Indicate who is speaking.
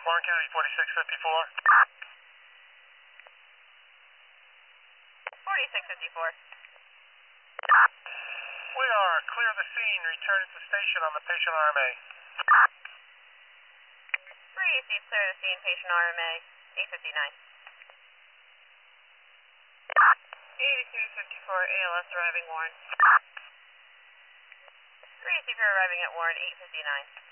Speaker 1: Warren County 4654.
Speaker 2: 4654.
Speaker 1: We are clear of the scene. Return to the station on the patient RMA.
Speaker 2: 3 seats clear of the scene, patient RMA, 859. 8354, ALS arriving Warren. 3 seats arriving at Warren, 859.